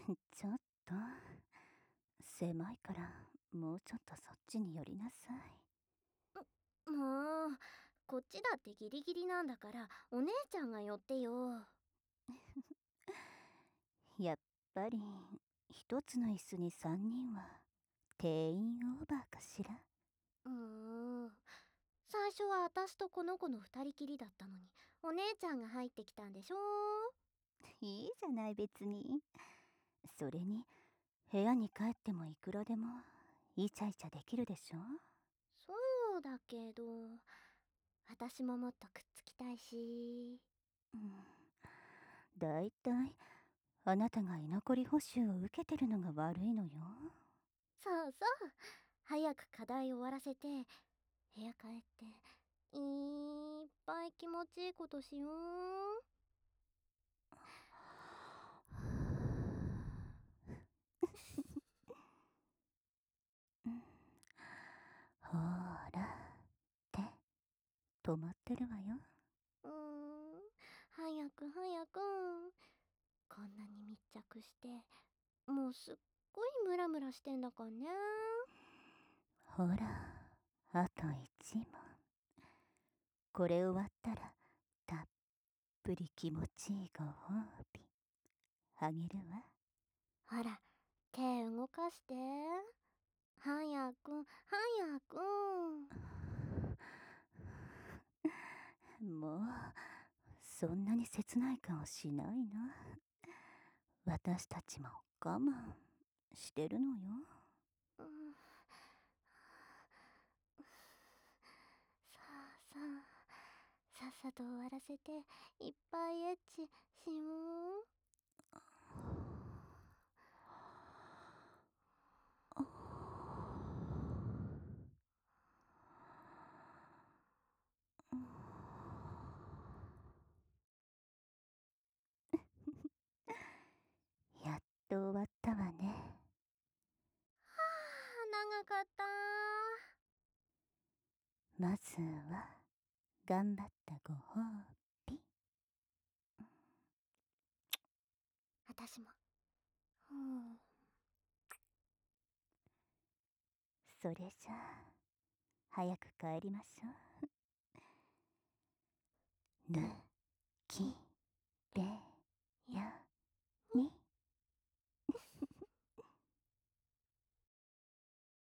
ちょっと、狭いから、もうちょっとそっちに寄りなさもう、こっちだってギリギリなんだから、お姉ちゃんが寄ってよ。 い。やっぱり、一つの椅子に3人は、定員オーバーかしら。 最初は私とこの子の二人きりだったのに、お姉ちゃんが入ってきたんでしょ。 いいじゃない別に。それに、部屋に帰ってもいくらでも、イチャイチャできるでしょ。 そうだけど、私ももっとくっつきたいし。 うん。だいたい、あなたが居残り補習を受けてるのが悪いのよ。 そうそう。早く課題終わらせて、部屋帰って、いっぱい気持ちいいことしよう。 うん。ほーら、って止まってるわよ。 早く早く。こんなに密着して、もうすっごいムラムラしてんだかんね。 ほら、あと1問。これ終わったら、たっぷり気持ちいいご褒美、あげるわ。 ほら、手動かして。早く、早く。 もう、そんなに切ない顔しないの。私たちも我慢してるのよ。 うん、さあさあ、さっさと終わらせて、いっぱいエッチしよう。 やっと終わったわね。 長かった。 まずは、頑張ったご褒美。 私も。うん。 それじゃあ、早く帰りましょう。ぬ、き、れ、や。